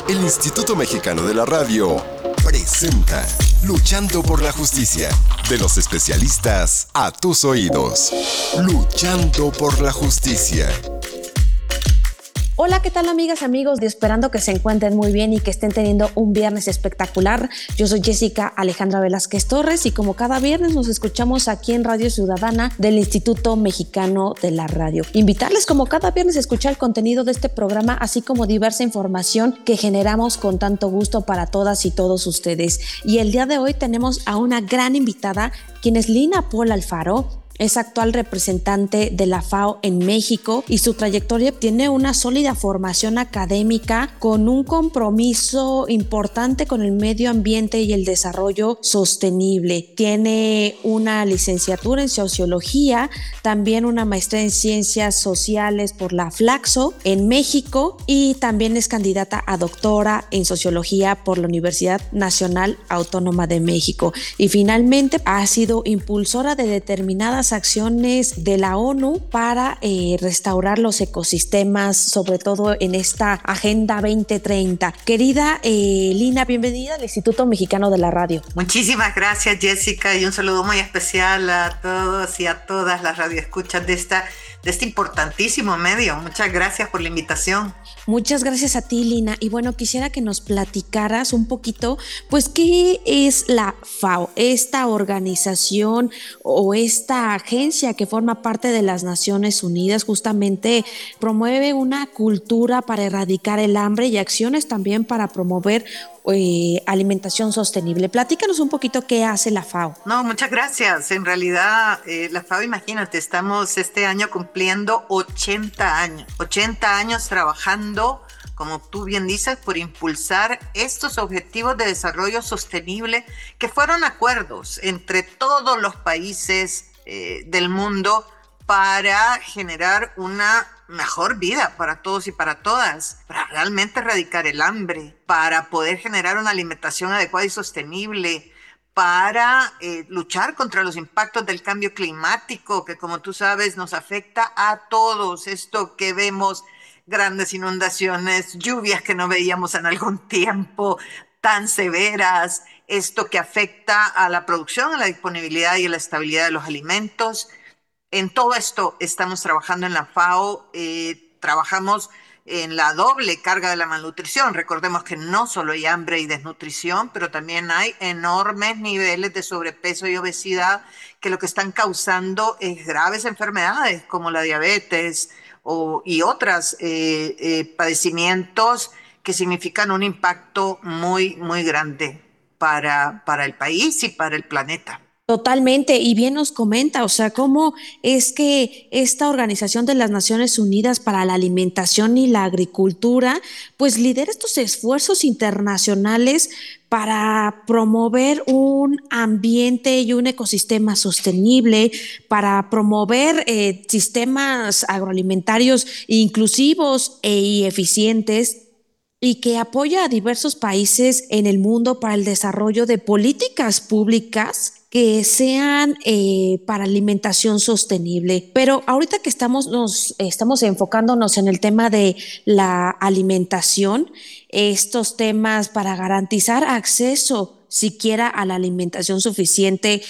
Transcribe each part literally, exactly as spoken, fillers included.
El Instituto Mexicano de la Radio presenta Luchando por la Justicia. De los especialistas a tus oídos. Luchando por la Justicia. Hola, ¿qué tal amigas, amigos? Esperando que se encuentren muy bien y que estén teniendo un viernes espectacular. Yo soy Jessica Alejandra Velázquez Torres y como cada viernes nos escuchamos aquí en Radio Ciudadana del Instituto Mexicano de la Radio. Invitarles como cada viernes a escuchar el contenido de este programa, así como diversa información que generamos con tanto gusto para todas y todos ustedes. Y el día de hoy tenemos a una gran invitada, quien es Lina Paul Alfaro. Es actual representante de la F A O en México y su trayectoria tiene una sólida formación académica con un compromiso importante con el medio ambiente y el desarrollo sostenible. Tiene una licenciatura en Sociología, también una maestría en Ciencias Sociales por la Flaxo en México y también es candidata a doctora en Sociología por la Universidad Nacional Autónoma de México. Y finalmente ha sido impulsora de determinadas acciones de la ONU para eh, restaurar los ecosistemas, sobre todo en esta Agenda veinte treinta. Querida eh, Lina, bienvenida al Instituto Mexicano de la Radio. Muchísimas gracias, Jessica, y un saludo muy especial a todos y a todas las radioescuchas de esta de este importantísimo medio. Muchas gracias por la invitación. Muchas gracias a ti, Lina. Y bueno, quisiera que nos platicaras un poquito, pues, ¿qué es la F A O? Esta organización o esta agencia que forma parte de las Naciones Unidas justamente promueve una cultura para erradicar el hambre y acciones también para promover Eh, alimentación sostenible. Platícanos un poquito qué hace la F A O. No, muchas gracias. En realidad, eh, la F A O, imagínate, estamos este año cumpliendo ochenta años. ochenta años trabajando, como tú bien dices, por impulsar estos objetivos de desarrollo sostenible que fueron acuerdos entre todos los países eh, del mundo para generar una mejor vida para todos y para todas, para realmente erradicar el hambre, para poder generar una alimentación adecuada y sostenible, para eh, luchar contra los impactos del cambio climático, que como tú sabes nos afecta a todos. Esto que vemos, grandes inundaciones, lluvias que no veíamos en algún tiempo, tan severas, esto que afecta a la producción, a la disponibilidad y a la estabilidad de los alimentos. En todo esto estamos trabajando en la F A O, eh, trabajamos en la doble carga de la malnutrición. Recordemos que no solo hay hambre y desnutrición, pero también hay enormes niveles de sobrepeso y obesidad que lo que están causando es graves enfermedades como la diabetes o, y otros eh, eh, padecimientos que significan un impacto muy, muy grande para, para el país y para el planeta. Totalmente, y bien nos comenta, o sea, cómo es que esta Organización de las Naciones Unidas para la Alimentación y la Agricultura, pues lidera estos esfuerzos internacionales para promover un ambiente y un ecosistema sostenible, para promover eh, sistemas agroalimentarios inclusivos e eficientes, y que apoya a diversos países en el mundo para el desarrollo de políticas públicas que sean eh, para alimentación sostenible. Pero ahorita que estamos, nos, estamos enfocándonos en el tema de la alimentación, estos temas para garantizar acceso siquiera a la alimentación suficiente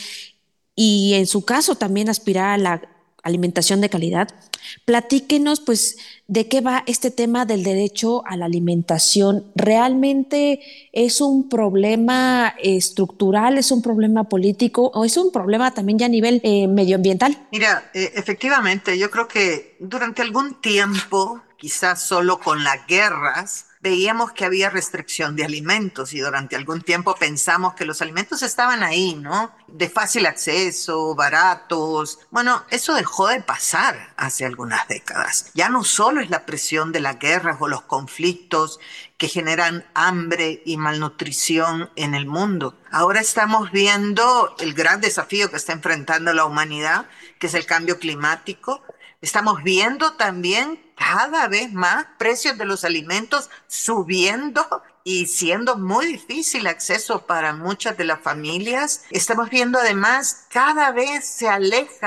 y en su caso también aspirar a la alimentación de calidad, platíquenos pues de qué va este tema del derecho a la alimentación. ¿Realmente es un problema estructural, es un problema político o es un problema también ya a nivel eh, medioambiental? Mira, eh, efectivamente, yo creo que durante algún tiempo, quizás solo con las guerras, veíamos que había restricción de alimentos y durante algún tiempo pensamos que los alimentos estaban ahí, ¿no? De fácil acceso, baratos. Bueno, eso dejó de pasar hace algunas décadas. Ya no solo es la presión de las guerras o los conflictos que generan hambre y malnutrición en el mundo. Ahora estamos viendo el gran desafío que está enfrentando la humanidad, que es el cambio climático. Estamos viendo también cada vez más precios de los alimentos subiendo y siendo muy difícil acceso para muchas de las familias. Estamos viendo además cada vez se aleja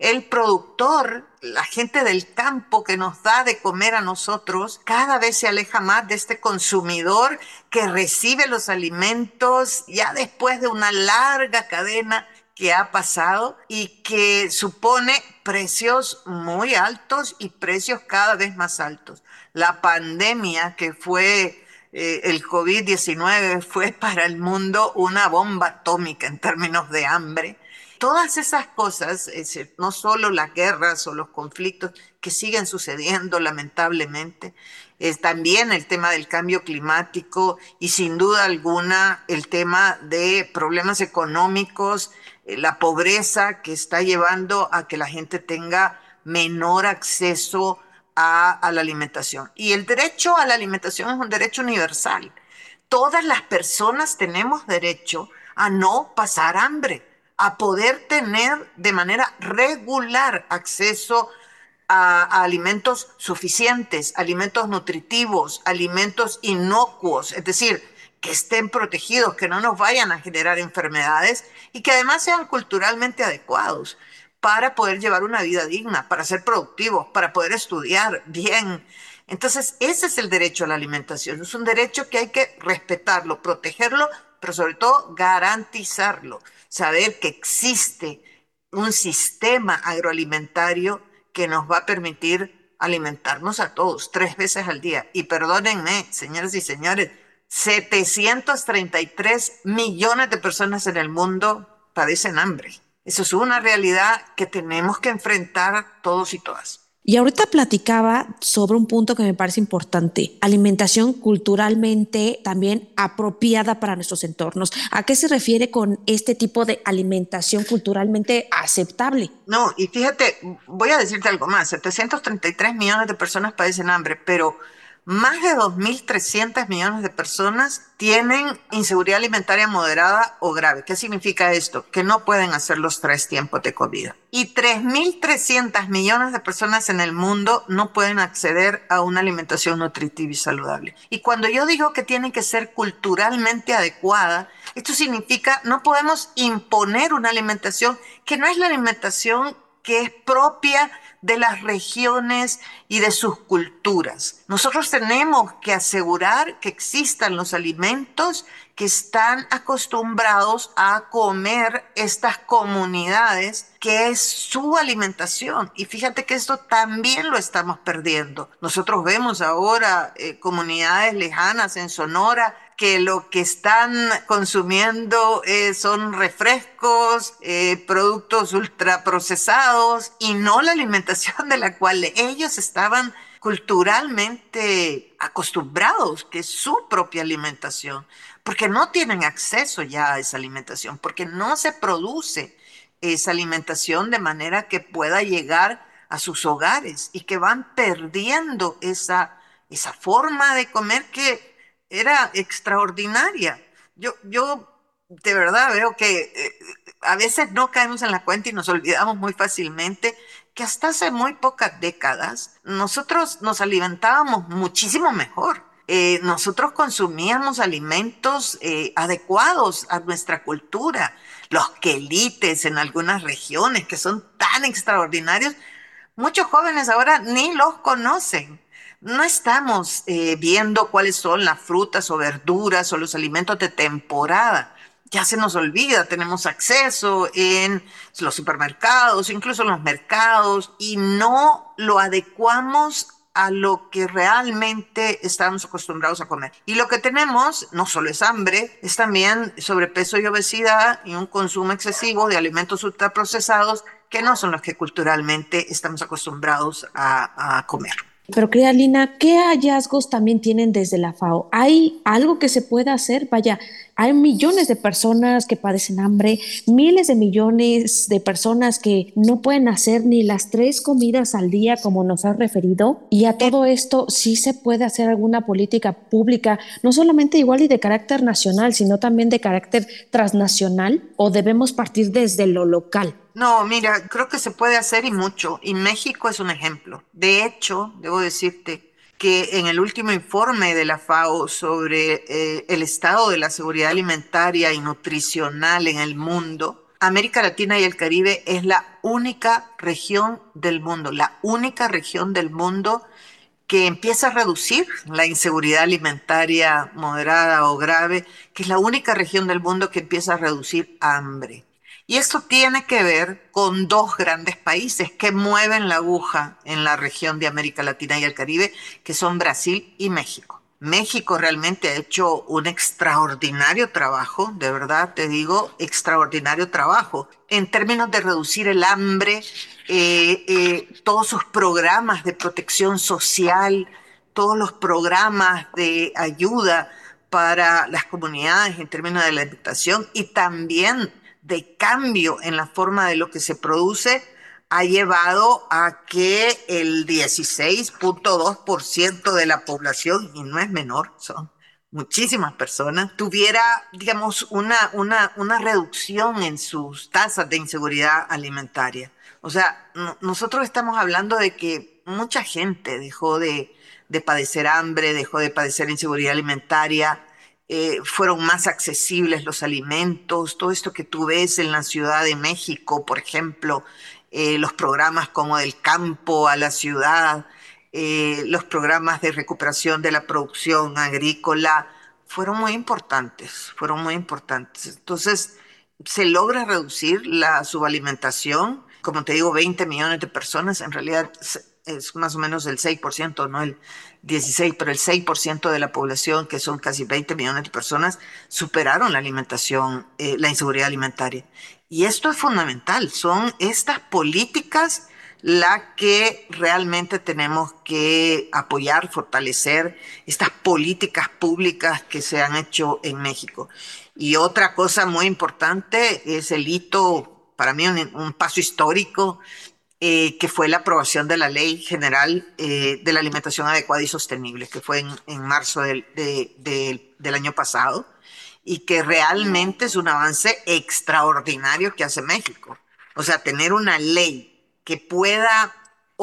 el productor, la gente del campo que nos da de comer a nosotros, cada vez se aleja más de este consumidor que recibe los alimentos ya después de una larga cadena que ha pasado y que supone precios muy altos y precios cada vez más altos. La pandemia que fue eh, el COVID diecinueve fue para el mundo una bomba atómica en términos de hambre. Todas esas cosas, es decir, no solo las guerras o los conflictos que siguen sucediendo lamentablemente, es también el tema del cambio climático y sin duda alguna el tema de problemas económicos, eh, la pobreza que está llevando a que la gente tenga menor acceso a, a la alimentación. Y el derecho a la alimentación es un derecho universal. Todas las personas tenemos derecho a no pasar hambre, a poder tener de manera regular acceso a, a alimentos suficientes, alimentos nutritivos, alimentos inocuos, es decir, que estén protegidos, que no nos vayan a generar enfermedades y que además sean culturalmente adecuados para poder llevar una vida digna, para ser productivos, para poder estudiar bien. Entonces, ese es el derecho a la alimentación. Es un derecho que hay que respetarlo, protegerlo, pero sobre todo garantizarlo. Saber que existe un sistema agroalimentario que nos va a permitir alimentarnos a todos tres veces al día. Y perdónenme, señoras y señores, setecientos treinta y tres millones de personas en el mundo padecen hambre. Eso es una realidad que tenemos que enfrentar todos y todas. Y ahorita platicaba sobre un punto que me parece importante, alimentación culturalmente también apropiada para nuestros entornos. ¿A qué se refiere con este tipo de alimentación culturalmente aceptable? No, y fíjate, voy a decirte algo más, setecientos treinta y tres millones de personas padecen hambre, pero más de dos mil trescientos millones de personas tienen inseguridad alimentaria moderada o grave. ¿Qué significa esto? Que no pueden hacer los tres tiempos de comida. Y tres mil trescientos millones de personas en el mundo no pueden acceder a una alimentación nutritiva y saludable. Y cuando yo digo que tiene que ser culturalmente adecuada, esto significa no podemos imponer una alimentación que no es la alimentación que es propia de las regiones y de sus culturas. Nosotros tenemos que asegurar que existan los alimentos que están acostumbrados a comer estas comunidades, que es su alimentación. Y fíjate que esto también lo estamos perdiendo. Nosotros vemos ahora eh, comunidades lejanas en Sonora que lo que están consumiendo eh, son refrescos, eh, productos ultraprocesados y no la alimentación de la cual ellos estaban culturalmente acostumbrados, que es su propia alimentación, porque no tienen acceso ya a esa alimentación, porque no se produce esa alimentación de manera que pueda llegar a sus hogares y que van perdiendo esa, esa forma de comer que era extraordinaria. Yo, yo de verdad veo que eh, a veces no caemos en la cuenta y nos olvidamos muy fácilmente que hasta hace muy pocas décadas nosotros nos alimentábamos muchísimo mejor. Eh, nosotros consumíamos alimentos eh, adecuados a nuestra cultura. Los quelites en algunas regiones que son tan extraordinarios, muchos jóvenes ahora ni los conocen. No estamos eh, viendo cuáles son las frutas o verduras o los alimentos de temporada. Ya se nos olvida, tenemos acceso en los supermercados, incluso en los mercados, y no lo adecuamos a lo que realmente estamos acostumbrados a comer. Y lo que tenemos no solo es hambre, es también sobrepeso y obesidad y un consumo excesivo de alimentos ultraprocesados que no son los que culturalmente estamos acostumbrados a, a comer. Pero querida Lina, ¿qué hallazgos también tienen desde la F A O? ¿Hay algo que se pueda hacer? Vaya, hay millones de personas que padecen hambre, miles de millones de personas que no pueden hacer ni las tres comidas al día, como nos has referido. Y a todo esto, ¿sí se puede hacer alguna política pública, no solamente igual y de carácter nacional, sino también de carácter transnacional? ¿O debemos partir desde lo local? No, mira, creo que se puede hacer y mucho, y México es un ejemplo. De hecho, debo decirte que en el último informe de la F A O sobre eh, el estado de la seguridad alimentaria y nutricional en el mundo, América Latina y el Caribe es la única región del mundo, la única región del mundo que empieza a reducir la inseguridad alimentaria moderada o grave, que es la única región del mundo que empieza a reducir hambre. Y esto tiene que ver con dos grandes países que mueven la aguja en la región de América Latina y el Caribe, que son Brasil y México. México realmente ha hecho un extraordinario trabajo, de verdad te digo, extraordinario trabajo, en términos de reducir el hambre, eh, eh, todos sus programas de protección social, todos los programas de ayuda para las comunidades en términos de la alimentación y también de cambio en la forma de lo que se produce, ha llevado a que el dieciséis punto dos por ciento de la población, y no es menor, son muchísimas personas, tuviera, digamos, una, una, una reducción en sus tasas de inseguridad alimentaria. O sea, no, nosotros estamos hablando de que mucha gente dejó de, de padecer hambre, dejó de padecer inseguridad alimentaria, eh, fueron más accesibles los alimentos, todo esto que tú ves en la Ciudad de México, por ejemplo, Eh, los programas como del campo a la ciudad, eh, los programas de recuperación de la producción agrícola, fueron muy importantes, fueron muy importantes. Entonces, se logra reducir la subalimentación, como te digo, veinte millones de personas, en realidad es más o menos el seis por ciento, no el dieciséis por ciento, pero el seis por ciento de la población, que son casi veinte millones de personas, superaron la alimentación, eh, la inseguridad alimentaria. Y esto es fundamental, son estas políticas las que realmente tenemos que apoyar, fortalecer, estas políticas públicas que se han hecho en México. Y otra cosa muy importante es el hito, para mí un, un paso histórico, eh, que fue la aprobación de la Ley General eh, de la Alimentación Adecuada y Sostenible, que fue en, en marzo del, de, de, del año pasado, y que realmente es un avance extraordinario que hace México. O sea, tener una ley que pueda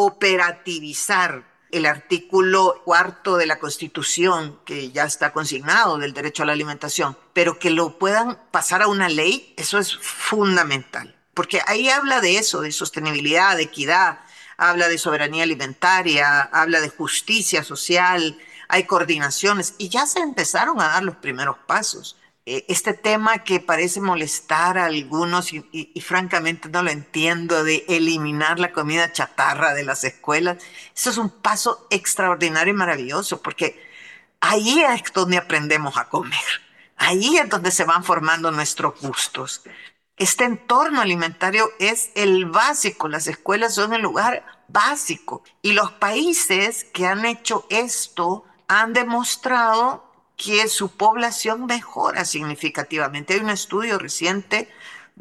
operativizar el artículo cuarto de la Constitución, que ya está consignado del derecho a la alimentación, pero que lo puedan pasar a una ley, eso es fundamental. Porque ahí habla de eso, de sostenibilidad, de equidad, habla de soberanía alimentaria, habla de justicia social, hay coordinaciones, y ya se empezaron a dar los primeros pasos. Este tema que parece molestar a algunos y, y, y francamente no lo entiendo, de eliminar la comida chatarra de las escuelas, eso es un paso extraordinario y maravilloso, porque ahí es donde aprendemos a comer, ahí es donde se van formando nuestros gustos. Este entorno alimentario es el básico, las escuelas son el lugar básico, y los países que han hecho esto han demostrado que su población mejora significativamente. Hay un estudio reciente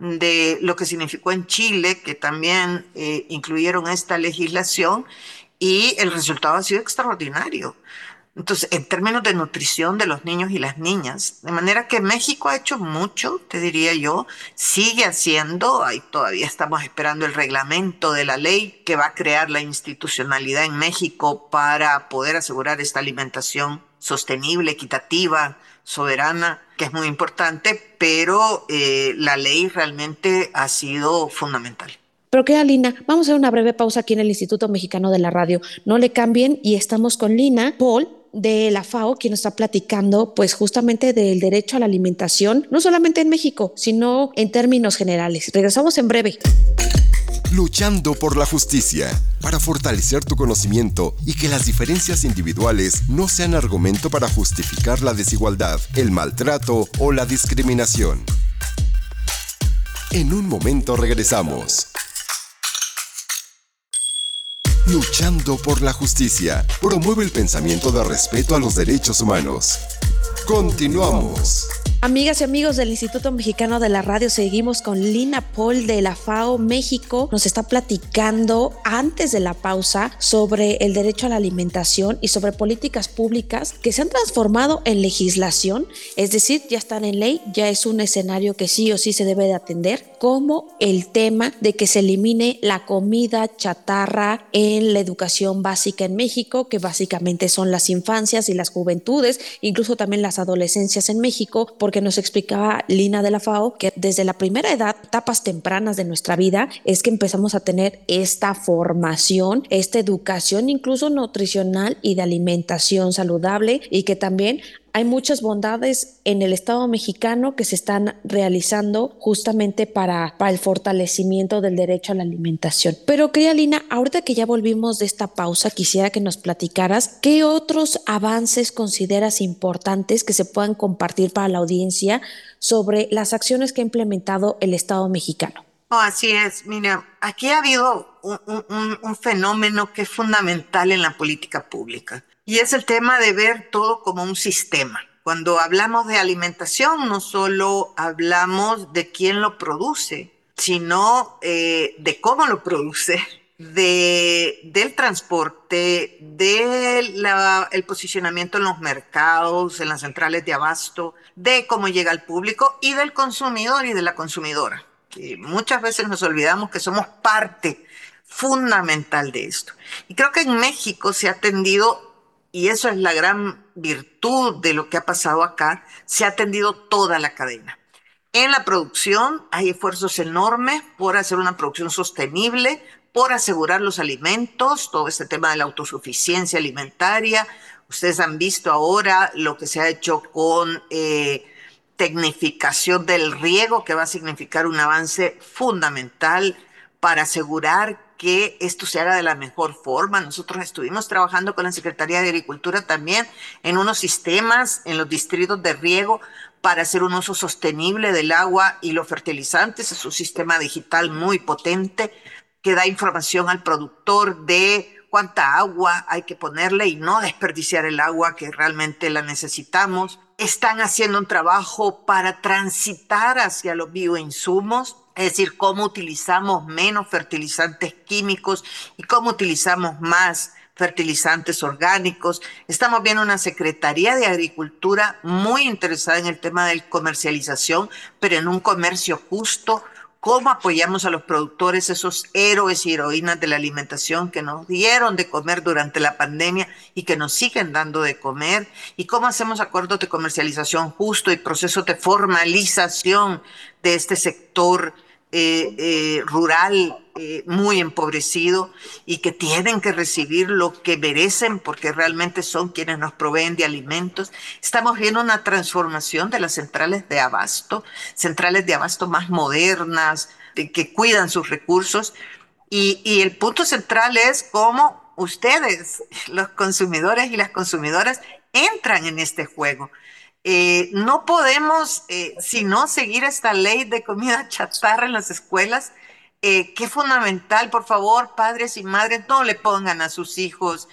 de lo que significó en Chile, que también eh, incluyeron esta legislación, y el resultado ha sido extraordinario. Entonces, en términos de nutrición de los niños y las niñas, de manera que México ha hecho mucho, te diría yo, sigue haciendo, ahí todavía estamos esperando el reglamento de la ley que va a crear la institucionalidad en México para poder asegurar esta alimentación sostenible, equitativa, soberana, que es muy importante, pero eh, la ley realmente ha sido fundamental. Pero queda Lina, vamos a hacer una breve pausa aquí en el Instituto Mexicano de la Radio. No le cambien, y estamos con Lina Paul de la FAO, quien nos está platicando pues justamente del derecho a la alimentación, no solamente en México, sino en términos generales. Regresamos en breve. Luchando por la justicia, para fortalecer tu conocimiento y que las diferencias individuales no sean argumento para justificar la desigualdad, el maltrato o la discriminación. En un momento regresamos. Luchando por la justicia, promueve el pensamiento de respeto a los derechos humanos. Continuamos. Amigas y amigos del Instituto Mexicano de la Radio, seguimos con Lina Paul de la FAO México. Nos está platicando antes de la pausa sobre el derecho a la alimentación y sobre políticas públicas que se han transformado en legislación, es decir, ya están en ley, ya es un escenario que sí o sí se debe de atender, como el tema de que se elimine la comida chatarra en la educación básica en México, que básicamente son las infancias y las juventudes, incluso también las adolescencias en México, por porque nos explicaba Lina de la FAO que desde la primera edad, etapas tempranas de nuestra vida, es que empezamos a tener esta formación, esta educación incluso nutricional y de alimentación saludable, y que también hay muchas bondades en el Estado mexicano que se están realizando justamente para, para el fortalecimiento del derecho a la alimentación. Pero querida Lina, ahorita que ya volvimos de esta pausa, quisiera que nos platicaras qué otros avances consideras importantes que se puedan compartir para la audiencia sobre las acciones que ha implementado el Estado mexicano. Oh, así es. Mira, aquí ha habido un, un, un fenómeno que es fundamental en la política pública y es el tema de ver todo como un sistema. Cuando hablamos de alimentación, no solo hablamos de quién lo produce, sino eh, de cómo lo produce, de, del transporte, del de posicionamiento en los mercados, en las centrales de abasto, de cómo llega al público y del consumidor y de la consumidora. Y muchas veces nos olvidamos que somos parte fundamental de esto. Y creo que en México se ha atendido, y eso es la gran virtud de lo que ha pasado acá, se ha atendido toda la cadena. En la producción hay esfuerzos enormes por hacer una producción sostenible, por asegurar los alimentos, todo este tema de la autosuficiencia alimentaria. Ustedes han visto ahora lo que se ha hecho con eh, tecnificación del riego, que va a significar un avance fundamental para asegurar que esto se haga de la mejor forma. Nosotros estuvimos trabajando con la Secretaría de Agricultura también en unos sistemas en los distritos de riego para hacer un uso sostenible del agua y los fertilizantes. Es un sistema digital muy potente que da información al productor de cuánta agua hay que ponerle y no desperdiciar el agua que realmente la necesitamos. Están haciendo un trabajo para transitar hacia los bioinsumos, es decir, cómo utilizamos menos fertilizantes químicos y cómo utilizamos más fertilizantes orgánicos. Estamos viendo una Secretaría de Agricultura muy interesada en el tema de comercialización, pero en un comercio justo. Cómo apoyamos a los productores, esos héroes y heroínas de la alimentación que nos dieron de comer durante la pandemia y que nos siguen dando de comer, y cómo hacemos acuerdos de comercialización justo y procesos de formalización de este sector eh, eh, rural eh, muy empobrecido y que tienen que recibir lo que merecen porque realmente son quienes nos proveen de alimentos. Estamos viendo una transformación de las centrales de abasto, centrales de abasto más modernas, de, que cuidan sus recursos, y, y el punto central es cómo ustedes, los consumidores y las consumidoras, entran en este juego. Eh, no podemos, eh, sino seguir esta ley de comida chatarra en las escuelas, eh, que es fundamental. Por favor, padres y madres, no le pongan a sus hijos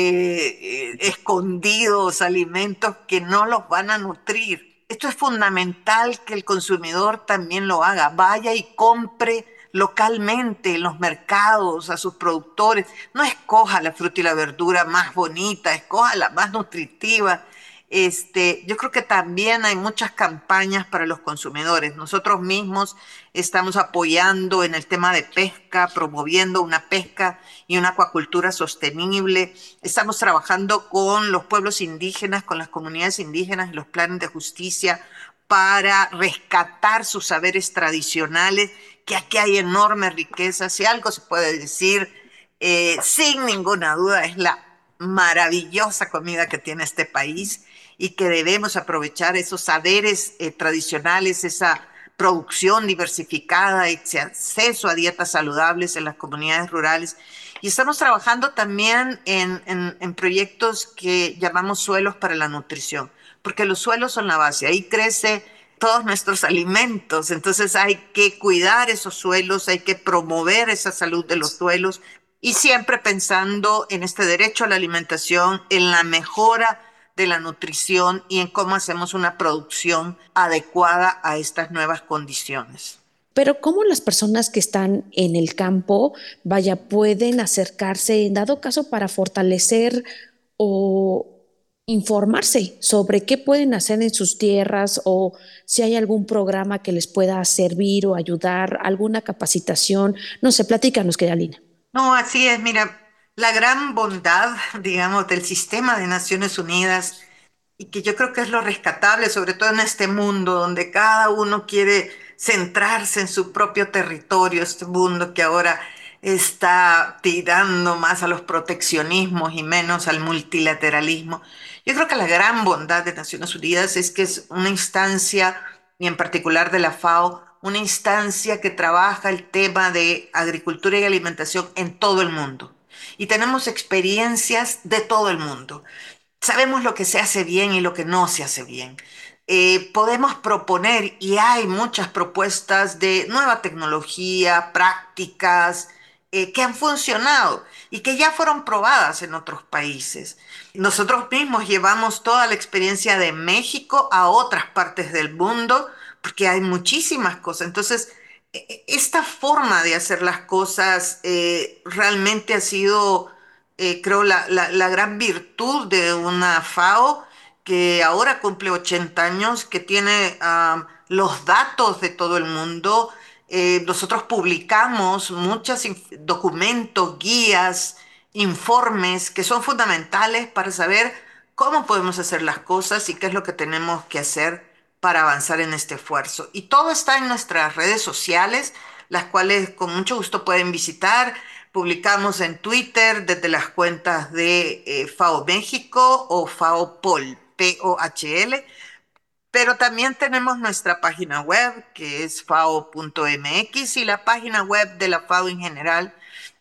eh, eh, escondidos alimentos que no los van a nutrir. Esto es fundamental que el consumidor también lo haga. Vaya y compre localmente en los mercados a sus productores. No escoja la fruta y la verdura más bonita, escoja la más nutritiva. Este, yo creo que también hay muchas campañas para los consumidores. Nosotros mismos estamos apoyando en el tema de pesca, promoviendo una pesca y una acuacultura sostenible. Estamos trabajando con los pueblos indígenas, con las comunidades indígenas y los planes de justicia para rescatar sus saberes tradicionales, que aquí hay enorme riqueza. Si algo se puede decir eh, sin ninguna duda es la maravillosa comida que tiene este país, y que debemos aprovechar esos saberes eh, tradicionales, esa producción diversificada, ese acceso a dietas saludables en las comunidades rurales. Y estamos trabajando también en, en, en proyectos que llamamos suelos para la nutrición, porque los suelos son la base, ahí crece todos nuestros alimentos. Entonces hay que cuidar esos suelos, hay que promover esa salud de los suelos, y siempre pensando en este derecho a la alimentación, en la mejora de la nutrición y en cómo hacemos una producción adecuada a estas nuevas condiciones. Pero ¿cómo las personas que están en el campo, vaya, pueden acercarse, en dado caso, para fortalecer o informarse sobre qué pueden hacer en sus tierras, o si hay algún programa que les pueda servir o ayudar, alguna capacitación? No sé, platícanos, querida Lina. No, así es. Mira, la gran bondad, digamos, del sistema de Naciones Unidas y que yo creo que es lo rescatable, sobre todo en este mundo donde cada uno quiere centrarse en su propio territorio, este mundo que ahora está tirando más a los proteccionismos y menos al multilateralismo. Yo creo que la gran bondad de Naciones Unidas es que es una instancia, y en particular de la FAO, una instancia que trabaja el tema de agricultura y alimentación en todo el mundo. Y tenemos experiencias de todo el mundo. Sabemos lo que se hace bien y lo que no se hace bien. Eh, podemos proponer, y hay muchas propuestas de nueva tecnología, prácticas, eh, que han funcionado y que ya fueron probadas en otros países. Nosotros mismos llevamos toda la experiencia de México a otras partes del mundo, porque hay muchísimas cosas. Entonces, e- e- esta forma de hacer las cosas eh, realmente ha sido, eh, creo, la, la- la gran virtud de una FAO que ahora cumple ochenta años, que tiene ah, los datos de todo el mundo. Eh, nosotros publicamos muchos inf- documentos, guías, informes que son fundamentales para saber cómo podemos hacer las cosas y qué es lo que tenemos que hacer para avanzar en este esfuerzo. Y todo está en nuestras redes sociales, las cuales con mucho gusto pueden visitar. Publicamos en Twitter desde las cuentas de eh, FAO México o FAO Pol, P O H L, pero también tenemos nuestra página web que es fao punto m x y la página web de la FAO en general,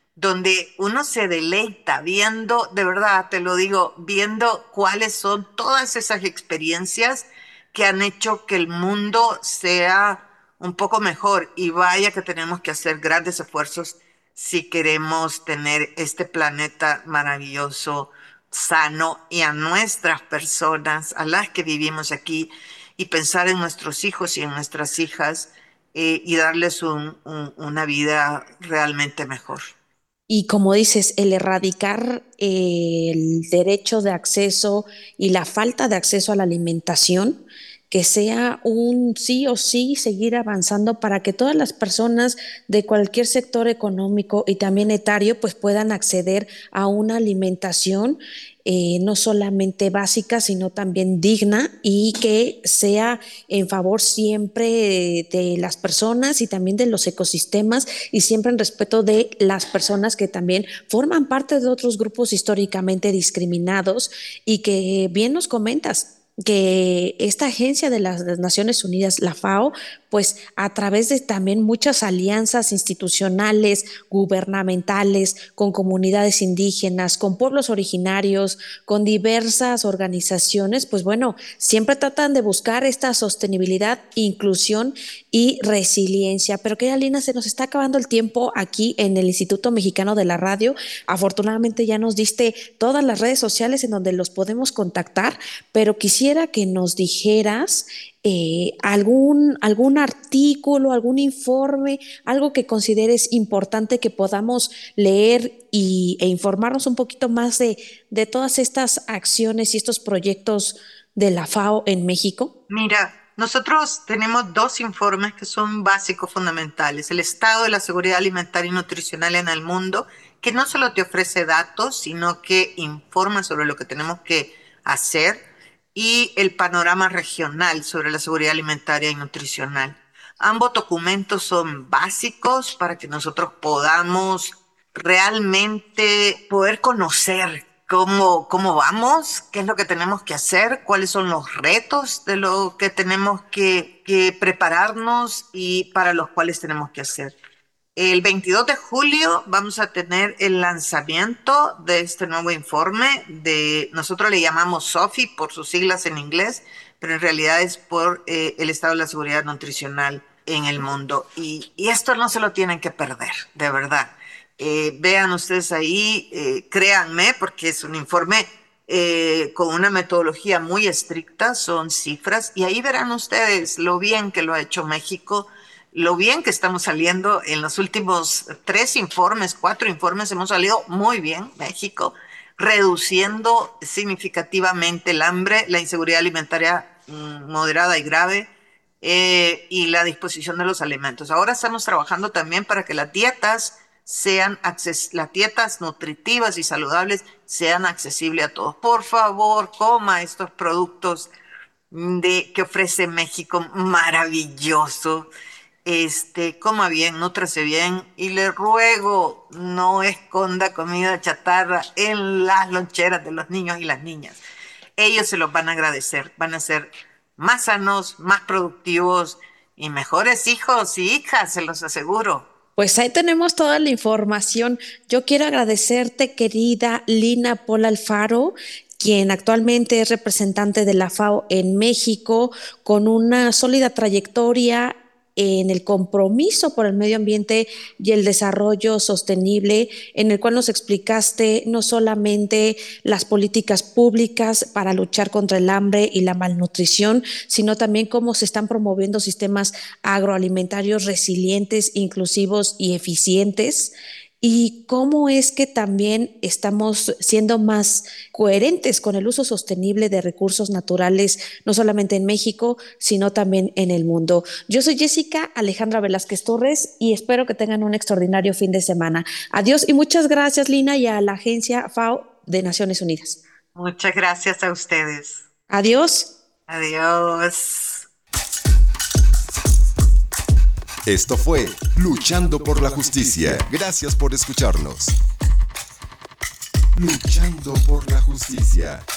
donde uno se deleita viendo, de verdad te lo digo, viendo cuáles son todas esas experiencias que han hecho que el mundo sea un poco mejor. Y vaya que tenemos que hacer grandes esfuerzos si queremos tener este planeta maravilloso, sano, y a nuestras personas, a las que vivimos aquí, y pensar en nuestros hijos y en nuestras hijas, eh, y darles un- un- una vida realmente mejor. Y como dices, el erradicar eh, el derecho de acceso y la falta de acceso a la alimentación, que sea un sí o sí seguir avanzando para que todas las personas de cualquier sector económico y también etario pues puedan acceder a una alimentación eh, no solamente básica, sino también digna y que sea en favor siempre de, de las personas y también de los ecosistemas y siempre en respeto de las personas que también forman parte de otros grupos históricamente discriminados y que bien nos comentas que esta agencia de las Naciones Unidas, la FAO, pues a través de también muchas alianzas institucionales, gubernamentales, con comunidades indígenas, con pueblos originarios, con diversas organizaciones, pues bueno, siempre tratan de buscar esta sostenibilidad, inclusión y resiliencia. Pero que Alina, se nos está acabando el tiempo aquí en el Instituto Mexicano de la Radio. Afortunadamente ya nos diste todas las redes sociales en donde los podemos contactar, pero quisiera que nos dijeras eh, algún, algún artículo, algún informe, algo que consideres importante que podamos leer y, e informarnos un poquito más de, de todas estas acciones y estos proyectos de la FAO en México. Mira, nosotros tenemos dos informes que son básicos, fundamentales. El estado de la seguridad alimentaria y nutricional en el mundo, que no solo te ofrece datos, sino que informa sobre lo que tenemos que hacer, y el panorama regional sobre la seguridad alimentaria y nutricional. Ambos documentos son básicos para que nosotros podamos realmente poder conocer cómo, cómo vamos, qué es lo que tenemos que hacer, cuáles son los retos de lo que tenemos que, que prepararnos y para los cuales tenemos que hacer. El veintidós de julio vamos a tener el lanzamiento de este nuevo informe de, nosotros le llamamos SOFI por sus siglas en inglés, pero en realidad es por eh, el estado de la seguridad nutricional en el mundo. Y, y esto no se lo tienen que perder, de verdad. Eh, vean ustedes ahí, eh, créanme, porque es un informe eh, con una metodología muy estricta, son cifras, y ahí verán ustedes lo bien que lo ha hecho México, lo bien que estamos saliendo en los últimos tres informes, cuatro informes, hemos salido muy bien, México, reduciendo significativamente el hambre, la inseguridad alimentaria mmm, moderada y grave, eh, y la disposición de los alimentos. Ahora estamos trabajando también para que las dietas sean acces- las dietas nutritivas y saludables sean accesibles a todos. Por favor, coma estos productos de, que ofrece México, maravilloso. Este, coma bien, nútrase bien y le ruego no esconda comida chatarra en las loncheras de los niños y las niñas. Ellos se los van a agradecer, van a ser más sanos, más productivos y mejores hijos y hijas, se los aseguro. Pues ahí tenemos toda la información. Yo quiero agradecerte, querida Lina Pola Alfaro, quien actualmente es representante de la FAO en México, con una sólida trayectoria en el compromiso por el medio ambiente y el desarrollo sostenible, en el cual nos explicaste no solamente las políticas públicas para luchar contra el hambre y la malnutrición, sino también cómo se están promoviendo sistemas agroalimentarios resilientes, inclusivos y eficientes, y cómo es que también estamos siendo más coherentes con el uso sostenible de recursos naturales, no solamente en México, sino también en el mundo. Yo soy Jessica Alejandra Velázquez Torres y espero que tengan un extraordinario fin de semana. Adiós y muchas gracias, Lina, y a la agencia FAO de Naciones Unidas. Muchas gracias a ustedes. Adiós. Adiós. Esto fue Luchando por la Justicia. Gracias por escucharnos. Luchando por la Justicia.